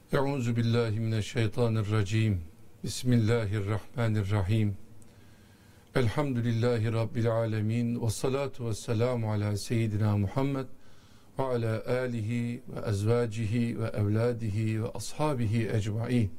Euzu billahi mineşşeytanirracim. Bismillahirrahmanirrahim. Elhamdülillahi rabbil alamin ve salatu vesselamu ala seyyidina Muhammed ve ala alihi ve ezvacihi ve evladihi ve ashabihi ecmaîn.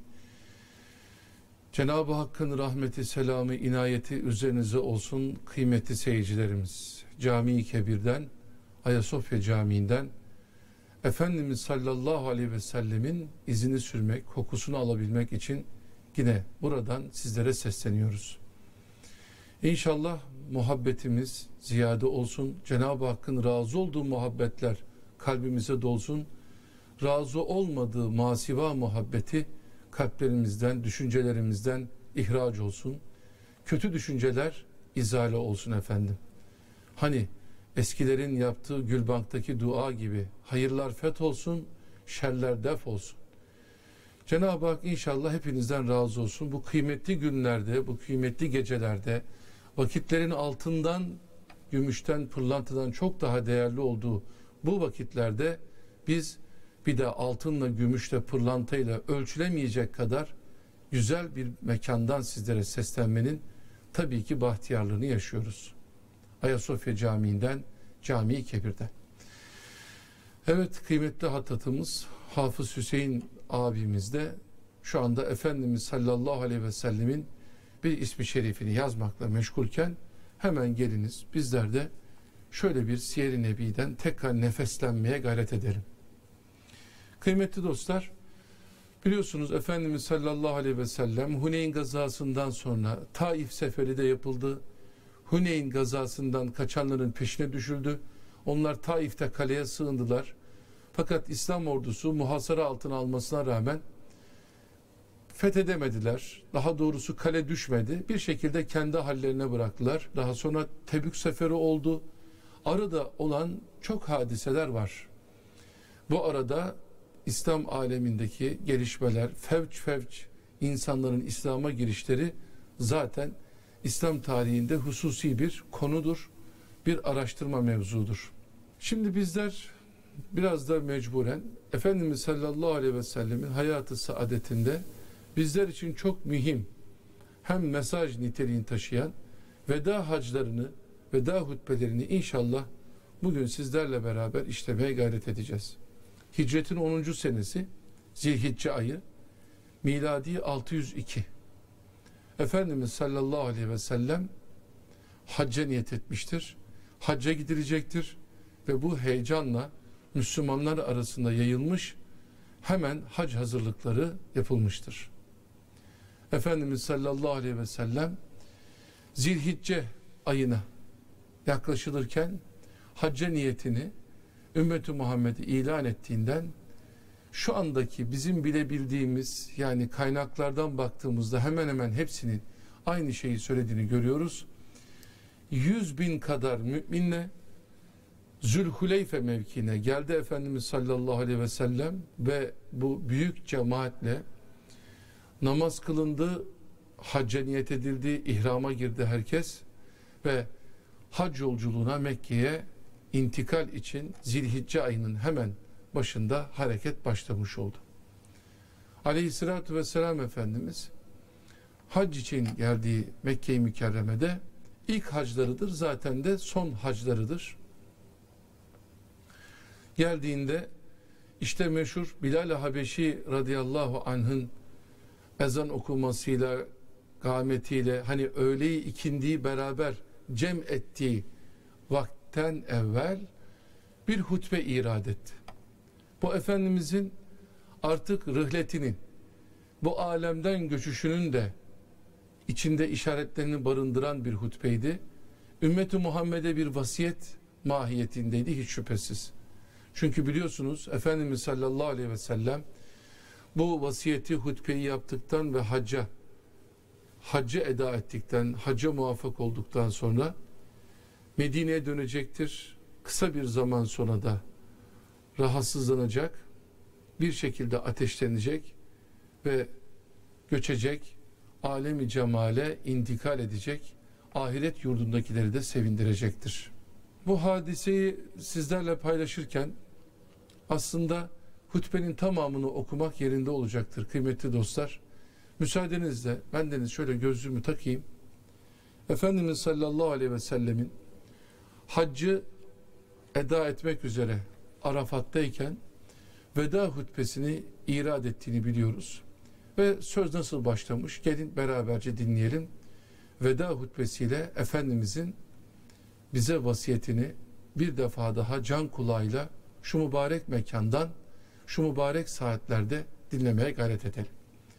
Cenab-ı Hakk'ın rahmeti, selamı, inayeti üzerinize olsun kıymetli seyircilerimiz. Cami-i Kebir'den, Ayasofya Camii'nden Efendimiz sallallahu aleyhi ve sellemin izini sürmek, kokusunu alabilmek için yine buradan sizlere sesleniyoruz. İnşallah muhabbetimiz ziyade olsun. Cenab-ı Hakk'ın razı olduğu muhabbetler kalbimize dolsun. Razı olmadığı masiva muhabbeti kalplerimizden, düşüncelerimizden ihraç olsun. Kötü düşünceler izale olsun efendim. Hani eskilerin yaptığı Gülbank'taki dua gibi hayırlar feth olsun, şerler def olsun. Cenab-ı Hak inşallah hepinizden razı olsun. Bu kıymetli günlerde, bu kıymetli gecelerde, vakitlerin altından, gümüşten, pırlantadan çok daha değerli olduğu bu vakitlerde biz bir de altınla, gümüşle, pırlantayla ölçülemeyecek kadar güzel bir mekandan sizlere seslenmenin tabii ki bahtiyarlığını yaşıyoruz. Ayasofya Camii'nden, Cami-i Kebir'den. Evet, kıymetli hattatımız Hafız Hüseyin abimiz de şu anda Efendimiz sallallahu aleyhi ve sellemin bir ismi şerifini yazmakla meşgulken hemen geliniz bizler de şöyle bir Siyer-i Nebi'den tekrar nefeslenmeye gayret edelim. Kıymetli dostlar, biliyorsunuz Efendimiz sallallahu aleyhi ve sellem Huneyn gazasından sonra Taif seferi de yapıldı. Huneyn gazasından kaçanların peşine düşüldü. Onlar Taif'te kaleye sığındılar. Fakat İslam ordusu muhasara altına almasına rağmen fethedemediler. Daha doğrusu kale düşmedi. Bir şekilde kendi hallerine bıraktılar. Daha sonra Tebük seferi oldu. Arada olan çok hadiseler var. Bu arada İslam alemindeki gelişmeler, fevç insanların İslam'a girişleri zaten İslam tarihinde hususi bir konudur, bir araştırma mevzudur. Şimdi bizler biraz da mecburen Efendimiz sallallahu aleyhi ve sellemin hayatı saadetinde bizler için çok mühim, hem mesaj niteliğini taşıyan veda haclarını, veda hutbelerini inşallah bugün sizlerle beraber işlemeye gayret edeceğiz. Hicretin 10. senesi Zilhicce ayı, miladi 602. Efendimiz sallallahu aleyhi ve sellem hacca niyet etmiştir. Hacca gidilecektir ve bu heyecanla Müslümanlar arasında yayılmış, hemen hac hazırlıkları yapılmıştır. Efendimiz sallallahu aleyhi ve sellem Zilhicce ayına yaklaşılırken hacca niyetini Ümmet-i Muhammed'e ilan ettiğinden şu andaki bizim bilebildiğimiz, yani kaynaklardan baktığımızda hemen hemen hepsinin aynı şeyi söylediğini görüyoruz. 100.000 kadar müminle Zülhuleyfe mevkiine geldi Efendimiz sallallahu aleyhi ve sellem ve bu büyük cemaatle namaz kılındı, hacca niyet edildi, ihrama girdi herkes ve hac yolculuğuna Mekke'ye intikal için Zilhicce ayının hemen başında hareket başlamış oldu. Aleyhissalatü vesselam Efendimiz hac için geldiği Mekke-i Mükerreme'de ilk haclarıdır, zaten de son haclarıdır. Geldiğinde işte meşhur Bilal-i Habeşi radıyallahu anh'ın ezan okumasıyla, kâmetiyle, hani öğleyi ikindiyi beraber cem ettiği vakten evvel bir hutbe irad etti. Bu Efendimizin artık rihletinin, bu alemden göçüşünün de içinde işaretlerini barındıran bir hutbeydi. Ümmet-i Muhammed'e bir vasiyet mahiyetindeydi hiç şüphesiz. Çünkü biliyorsunuz Efendimiz sallallahu aleyhi ve sellem bu vasiyeti, hutbeyi yaptıktan ve haccı eda ettikten, hacca muvaffak olduktan sonra Medine'ye dönecektir. Kısa bir zaman sonra da rahatsızlanacak, bir şekilde ateşlenecek ve göçecek, alemi cemale intikal edecek, ahiret yurdundakileri de sevindirecektir. Bu hadiseyi sizlerle paylaşırken aslında hutbenin tamamını okumak yerinde olacaktır kıymetli dostlar. Müsaadenizle bendeniz şöyle gözlüğümü takayım. Efendimiz sallallahu aleyhi ve sellemin haccı eda etmek üzere Arafat'tayken veda hutbesini irad ettiğini biliyoruz. Ve söz nasıl başlamış? Gelin beraberce dinleyelim. Veda hutbesiyle Efendimizin bize vasiyetini bir defa daha can kulağıyla şu mübarek mekandan, şu mübarek saatlerde dinlemeye gayret edelim.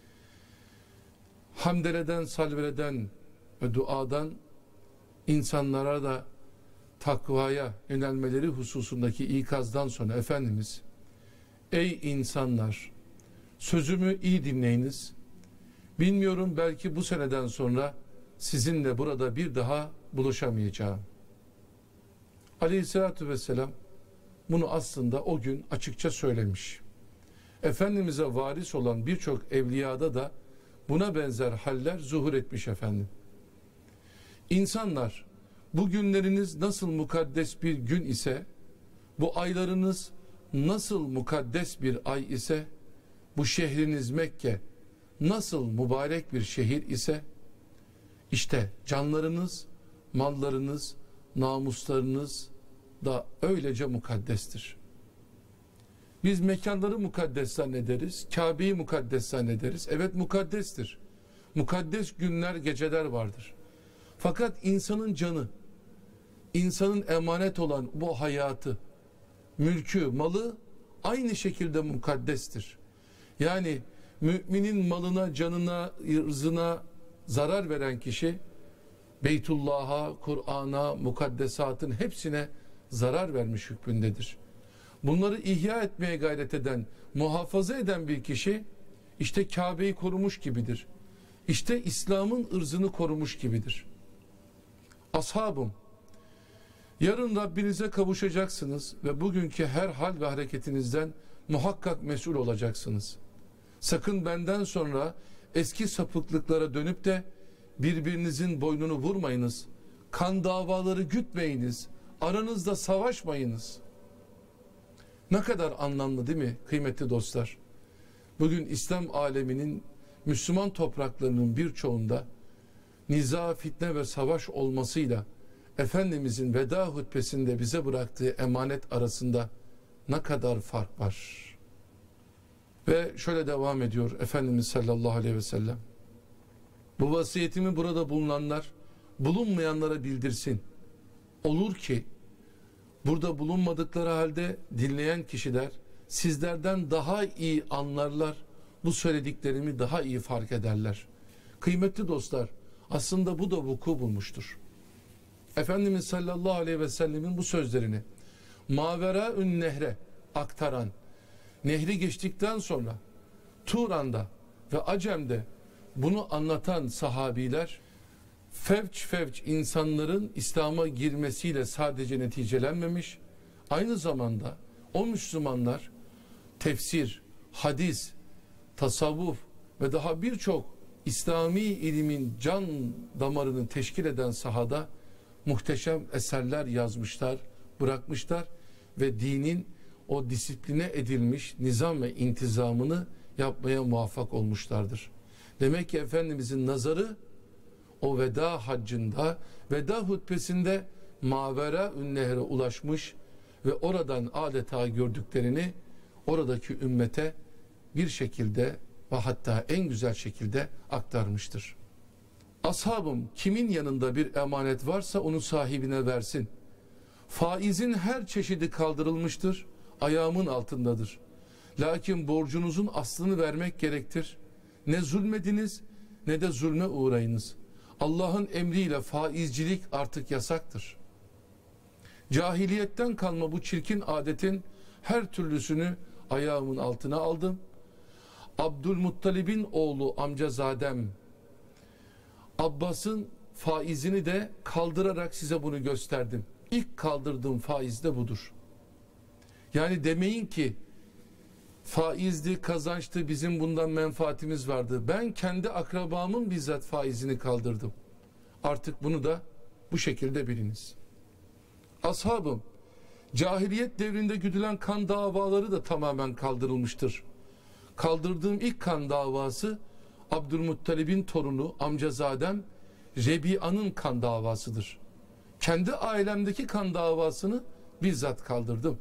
Hamdeleden, salveleden ve duadan insanlara da takvaya yönelmeleri hususundaki ikazdan sonra Efendimiz, ey insanlar, sözümü iyi dinleyiniz. Bilmiyorum, belki bu seneden sonra sizinle burada bir daha buluşamayacağım. Aleyhissalatü vesselam bunu aslında o gün açıkça söylemiş. Efendimiz'e varis olan birçok evliyada da buna benzer haller zuhur etmiş efendim. İnsanlar, bu günleriniz nasıl mukaddes bir gün ise, bu aylarınız nasıl mukaddes bir ay ise, bu şehriniz Mekke nasıl mübarek bir şehir ise, işte canlarınız, mallarınız, namuslarınız da öylece mukaddestir. Biz mekanları mukaddes zannederiz, Kabe'yi mukaddes zannederiz. Evet, mukaddestir. Mukaddes günler, geceler vardır. Fakat insanın canı, insanın emanet olan bu hayatı, mülkü, malı aynı şekilde mukaddestir. Yani müminin malına, canına, ırzına zarar veren kişi Beytullah'a, Kur'an'a, mukaddesatın hepsine zarar vermiş hükmündedir. Bunları ihya etmeye gayret eden, muhafaza eden bir kişi işte Kabe'yi korumuş gibidir. İşte İslam'ın ırzını korumuş gibidir. Ashabım, yarın Rabbinize kavuşacaksınız ve bugünkü her hal ve hareketinizden muhakkak mesul olacaksınız. Sakın benden sonra eski sapıklıklara dönüp de birbirinizin boynunu vurmayınız. Kan davaları gütmeyiniz. Aranızda savaşmayınız. Ne kadar anlamlı değil mi kıymetli dostlar? Bugün İslam aleminin, Müslüman topraklarının birçoğunda niza, fitne ve savaş olmasıyla Efendimizin veda hutbesinde bize bıraktığı emanet arasında ne kadar fark var. Ve şöyle devam ediyor Efendimiz sallallahu aleyhi ve sellem. Bu vasiyetimi burada bulunanlar bulunmayanlara bildirsin. Olur ki burada bulunmadıkları halde dinleyen kişiler sizlerden daha iyi anlarlar, bu söylediklerimi daha iyi fark ederler. Kıymetli dostlar, aslında bu da vuku bulmuştur. Efendimiz sallallahu aleyhi ve sellemin bu sözlerini Maveraün Nehre aktaran, nehri geçtikten sonra Turan'da ve Acem'de bunu anlatan sahabiler fevç fevç insanların İslam'a girmesiyle sadece neticelenmemiş, aynı zamanda o Müslümanlar tefsir, hadis, tasavvuf ve daha birçok İslami ilimin can damarını teşkil eden sahada muhteşem eserler yazmışlar, bırakmışlar ve dinin o disipline edilmiş nizam ve intizamını yapmaya muvaffak olmuşlardır. Demek ki Efendimizin nazarı o veda haccında, veda hutbesinde Maveraün Nehre ulaşmış ve oradan adeta gördüklerini oradaki ümmete bir şekilde ve hatta en güzel şekilde aktarmıştır. Ashabım, kimin yanında bir emanet varsa onu sahibine versin. Faizin her çeşidi kaldırılmıştır, ayağımın altındadır. Lakin borcunuzun aslını vermek gerektir. Ne zulmediniz ne de zulme uğrayınız. Allah'ın emriyle faizcilik artık yasaktır. Cahiliyetten kalma bu çirkin adetin her türlüsünü ayağımın altına aldım. Abdülmuttalib'in oğlu amcazadem Abbas'ın faizini de kaldırarak size bunu gösterdim. İlk kaldırdığım faiz de budur. Yani demeyin ki faizdi, kazançtı, bizim bundan menfaatimiz vardı. Ben kendi akrabamın bizzat faizini kaldırdım. Artık bunu da bu şekilde biliniz. Ashabım, Cahiliyet devrinde güdülen kan davaları da tamamen kaldırılmıştır. Kaldırdığım ilk kan davası Abdülmuttalib'in torunu amcazadem Rebi'anın kan davasıdır. Kendi ailemdeki kan davasını bizzat kaldırdım.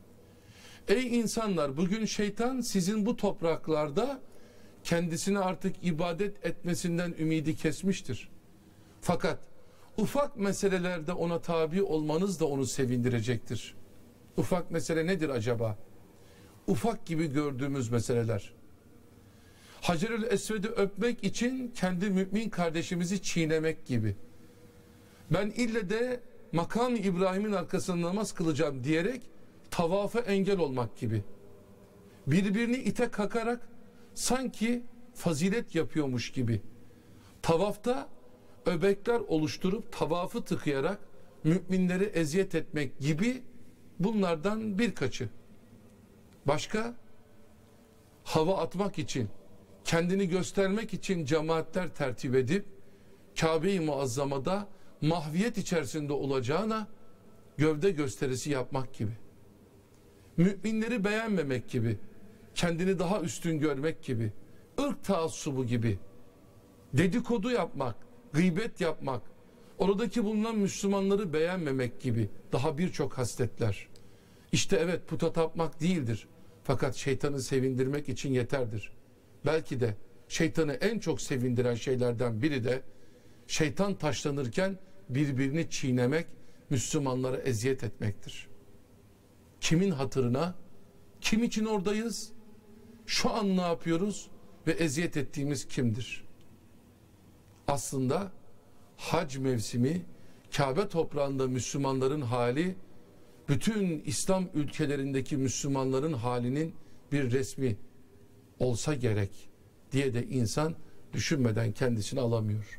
Ey insanlar, bugün şeytan sizin bu topraklarda kendisine artık ibadet etmesinden ümidi kesmiştir. Fakat ufak meselelerde ona tabi olmanız da onu sevindirecektir. Ufak mesele nedir acaba? Ufak gibi gördüğümüz meseleler. Hacerül Esved'i öpmek için kendi mümin kardeşimizi çiğnemek gibi. Ben ille de makam-ı İbrahim'in arkasında namaz kılacağım diyerek tavafa engel olmak gibi. Birbirini ite kakarak sanki fazilet yapıyormuş gibi. Tavafta öbekler oluşturup tavafı tıkayarak müminleri eziyet etmek gibi bunlardan birkaçı. Başka? Hava atmak için, kendini göstermek için cemaatler tertip edip Kabe-i Muazzama'da mahviyet içerisinde olacağına gövde gösterisi yapmak gibi. Müminleri beğenmemek gibi, kendini daha üstün görmek gibi, ırk taassubu gibi, dedikodu yapmak, gıybet yapmak, oradaki bulunan Müslümanları beğenmemek gibi daha birçok hasletler. İşte evet, puta tapmak değildir. Fakat şeytanı sevindirmek için yeterdir. Belki de şeytanı en çok sevindiren şeylerden biri de şeytan taşlanırken birbirini çiğnemek, Müslümanlara eziyet etmektir. Kimin hatırına, kim için oradayız, şu an ne yapıyoruz ve eziyet ettiğimiz kimdir? Aslında hac mevsimi, Kabe toprağında Müslümanların hali, bütün İslam ülkelerindeki Müslümanların halinin bir resmi olsa gerek diye de insan düşünmeden kendisini alamıyor.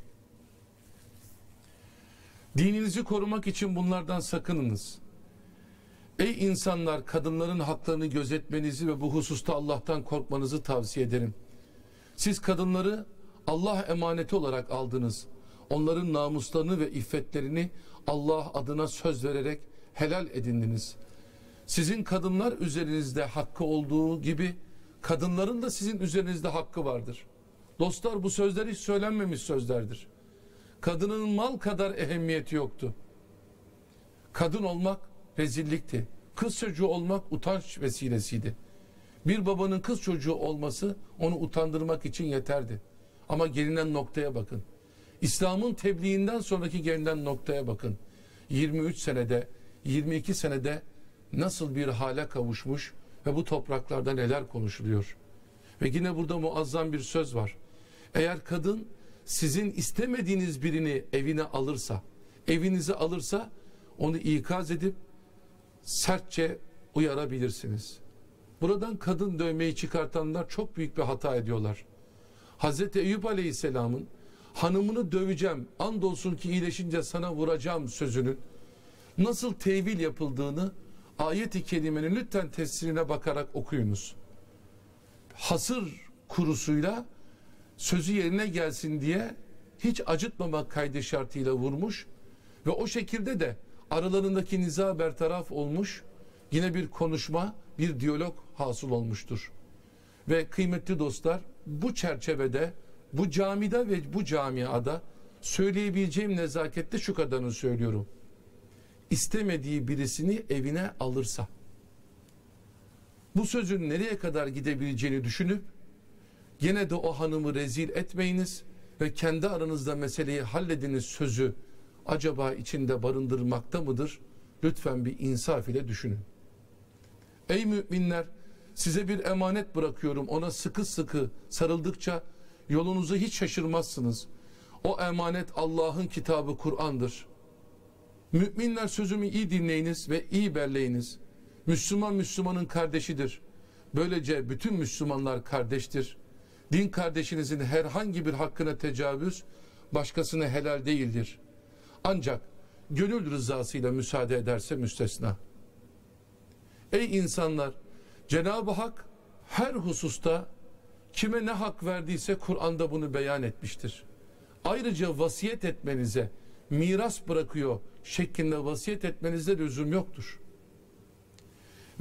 Dininizi korumak için bunlardan sakınınız. Ey insanlar, kadınların haklarını gözetmenizi ve bu hususta Allah'tan korkmanızı tavsiye ederim. Siz kadınları Allah emaneti olarak aldınız. Onların namuslarını ve iffetlerini Allah adına söz vererek helal edindiniz. Sizin kadınlar üzerinizde hakkı olduğu gibi kadınların da sizin üzerinizde hakkı vardır. Dostlar, bu sözler hiç söylenmemiş sözlerdir. Kadının mal kadar ehemmiyeti yoktu. Kadın olmak rezillikti. Kız çocuğu olmak utanç vesilesiydi. Bir babanın kız çocuğu olması onu utandırmak için yeterdi. Ama gelinen noktaya bakın. İslam'ın tebliğinden sonraki gelinen noktaya bakın. 23 senede, 22 senede nasıl bir hale kavuşmuş ve bu topraklarda neler konuşuluyor. Ve yine burada muazzam bir söz var. Eğer kadın sizin istemediğiniz birini evine alırsa, evinize alırsa onu ikaz edip sertçe uyarabilirsiniz. Buradan kadın dövmeyi çıkartanlar çok büyük bir hata ediyorlar. Hazreti Eyüp Aleyhisselam'ın hanımını döveceğim, andolsun ki iyileşince sana vuracağım sözünün nasıl tevil yapıldığını ayet-i kerimenin lütfen tefsirine bakarak okuyunuz. Hasır kurusuyla sözü yerine gelsin diye hiç acıtmamak kaydı şartıyla vurmuş ve o şekilde de aralarındaki niza bertaraf olmuş, yine bir konuşma, bir diyalog hasıl olmuştur. Ve kıymetli dostlar, bu çerçevede, bu camide ve bu camiada söyleyebileceğim nezakette şu kadarını söylüyorum. İstemediği birisini evine alırsa, bu sözün nereye kadar gidebileceğini düşünüp, gene de o hanımı rezil etmeyiniz ve kendi aranızda meseleyi hallediniz sözü acaba içinde barındırmakta mıdır? Lütfen bir insaf ile düşünün. Ey müminler, size bir emanet bırakıyorum. Ona sıkı sıkı sarıldıkça yolunuzu hiç şaşırmazsınız. O emanet Allah'ın kitabı Kur'an'dır. Müminler, sözümü iyi dinleyiniz ve iyi belleyiniz. Müslüman Müslümanın kardeşidir. Böylece bütün Müslümanlar kardeştir. Din kardeşinizin herhangi bir hakkına tecavüz başkasına helal değildir. Ancak gönül rızasıyla müsaade ederse müstesna. Ey insanlar, Cenab-ı Hak her hususta kime ne hak verdiyse Kur'an'da bunu beyan etmiştir. Ayrıca vasiyet etmenize, miras bırakıyor şeklinde vasiyet etmenize lüzum yoktur.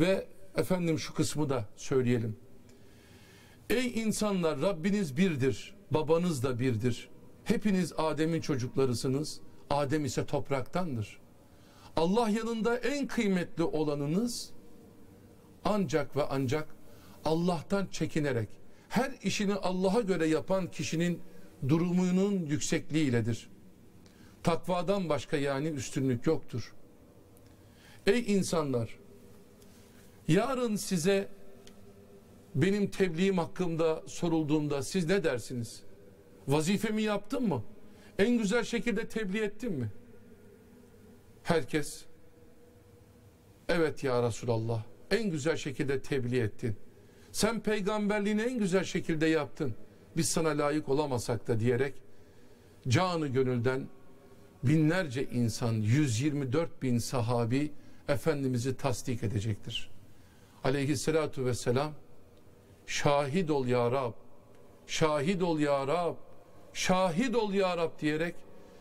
Ve efendim şu kısmı da söyleyelim. Ey insanlar, Rabbiniz birdir, babanız da birdir. Hepiniz Adem'in çocuklarısınız. Adem ise topraktandır. Allah yanında en kıymetli olanınız ancak ve ancak Allah'tan çekinerek her işini Allah'a göre yapan kişinin durumunun yüksekliğiyledir. Takvadan başka yani üstünlük yoktur. Ey insanlar, yarın size benim tebliğim hakkında sorulduğunda siz ne dersiniz? Vazifemi yaptım mı? En güzel şekilde tebliğ ettim mi? Herkes, evet ya Resulallah, en güzel şekilde tebliğ ettin. Sen peygamberliğini en güzel şekilde yaptın. Biz sana layık olamasak da diyerek canı gönülden binlerce insan, 124 bin sahabi Efendimiz'i tasdik edecektir. Aleyhissalatu vesselam, şahit ol ya Rab, şahit ol ya Rab, şahit ol ya Rab diyerek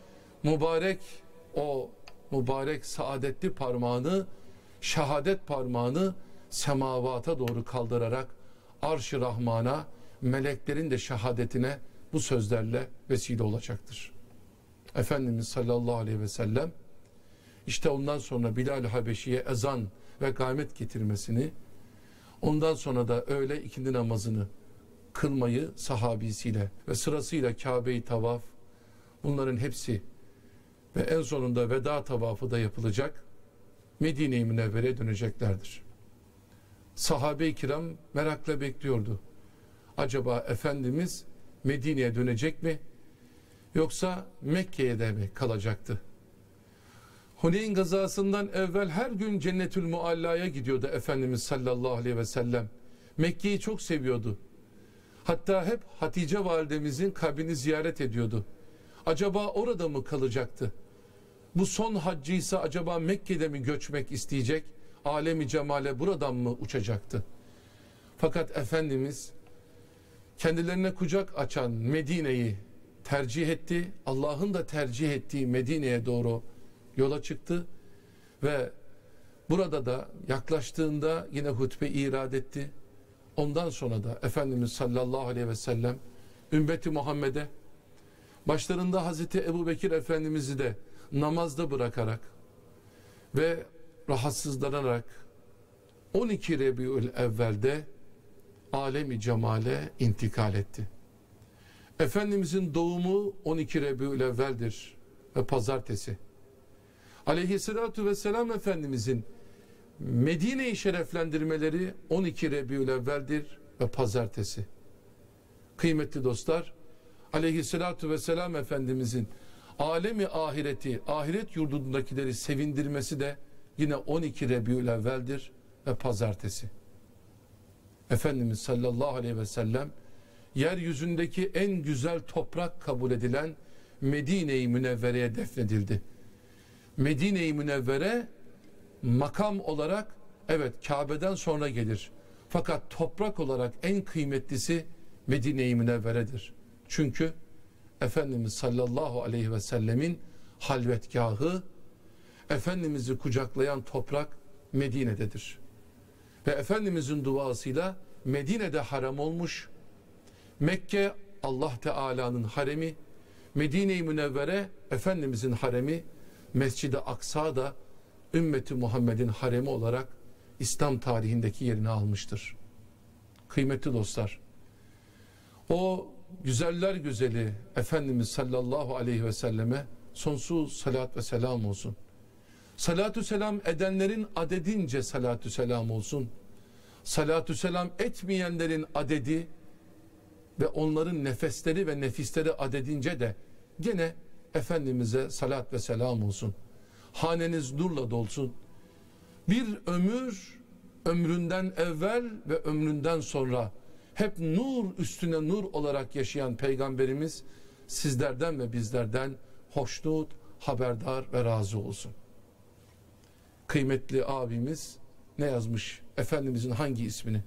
mübarek saadetli parmağını, şehadet parmağını semavata doğru kaldırarak arş-ı Rahman'a, meleklerin de şehadetine bu sözlerle vesile olacaktır. Efendimiz sallallahu aleyhi ve sellem işte ondan sonra Bilal-i Habeşi'ye ezan ve kâmet getirmesini, ondan sonra da öğle ikindi namazını kılmayı sahabisiyle ve sırasıyla Kabe-i tavaf, bunların hepsi ve en sonunda veda tavafı da yapılacak, Medine-i Münevvere'ye döneceklerdir. Sahabe-i kiram merakla bekliyordu. Acaba Efendimiz Medine'ye dönecek mi? Yoksa Mekke'ye de mi kalacaktı? Huneyn gazasından evvel her gün Cennetül Mualla'ya gidiyordu Efendimiz sallallahu aleyhi ve sellem. Mekke'yi çok seviyordu. Hatta hep Hatice validemizin kabrini ziyaret ediyordu. Acaba orada mı kalacaktı? Bu son haccıysa acaba Mekke'de mi göçmek isteyecek? Alemi cemale buradan mı uçacaktı? Fakat Efendimiz kendilerine kucak açan Medine'yi tercih etti. Allah'ın da tercih ettiği Medine'ye doğru yola çıktı ve burada da yaklaştığında yine hutbe irad etti. Ondan sonra da Efendimiz sallallahu aleyhi ve sellem ümmeti Muhammed'e başlarında Hazreti Ebubekir Efendimiz'i de namazda bırakarak ve rahatsızlanarak 12 Rebiül Evvel'de alemi cemale intikal etti. Efendimizin doğumu 12 Rebiül Evvel'dir ve pazartesi. Aleyhissalatu vesselam Efendimizin Medine'yi şereflendirmeleri 12 Rebiül Evvel'dir ve pazartesi. Kıymetli dostlar, Aleyhissalatu vesselam Efendimizin alemi ahireti, ahiret yurdundakileri sevindirmesi de yine 12 Rebiül Evvel'dir ve pazartesi. Efendimiz sallallahu aleyhi ve sellem yeryüzündeki en güzel toprak kabul edilen Medine-i Münevvere'ye defnedildi. Medine-i Münevvere makam olarak evet Kabe'den sonra gelir. Fakat toprak olarak en kıymetlisi Medine-i Münevvere'dir. Çünkü Efendimiz sallallahu aleyhi ve sellemin halvetgahı, Efendimiz'i kucaklayan toprak Medine'dedir. Ve Efendimiz'in duasıyla Medine'de haram olmuş, Mekke Allah Teala'nın haremi, Medine-i Münevvere Efendimiz'in haremi, Mescid-i Aksa da ümmeti Muhammed'in haremi olarak İslam tarihindeki yerini almıştır. Kıymetli dostlar, o güzeller güzeli Efendimiz sallallahu aleyhi ve selleme sonsuz salat ve selam olsun. Salatü selam edenlerin adedince salatü selam olsun. Salatü selam etmeyenlerin adedi ve onların nefesleri ve nefisleri adedince de gene Efendimiz'e salat ve selam olsun. Haneniz nurla dolsun. Bir ömür, ömründen evvel ve ömründen sonra hep nur üstüne nur olarak yaşayan Peygamberimiz sizlerden ve bizlerden hoşnut, haberdar ve razı olsun. Kıymetli abimiz ne yazmış? Efendimizin hangi ismini?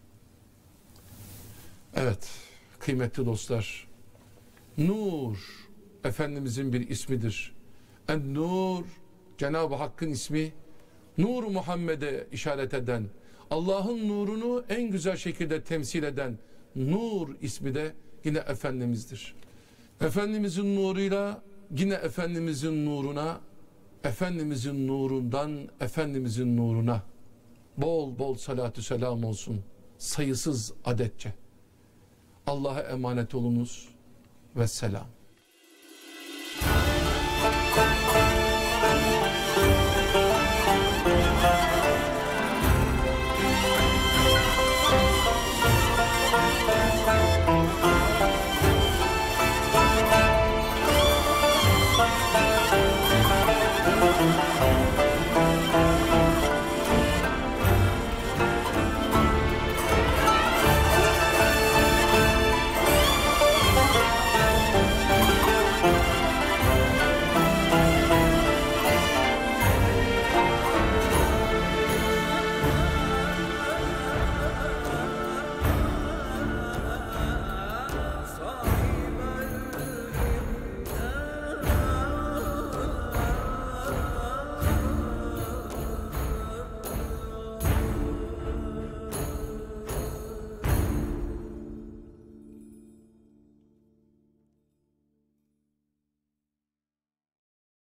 Evet, kıymetli dostlar, nur Efendimizin bir ismidir. En-Nur, Cenab-ı Hakk'ın ismi, Nur Muhammed'e işaret eden, Allah'ın nurunu en güzel şekilde temsil eden Nur ismi de yine Efendimiz'dir. Efendimizin nuruyla yine Efendimizin nuruna, Efendimizin nurundan Efendimizin nuruna bol bol salatü selam olsun, sayısız adetçe. Allah'a emanet olunuz ve selam.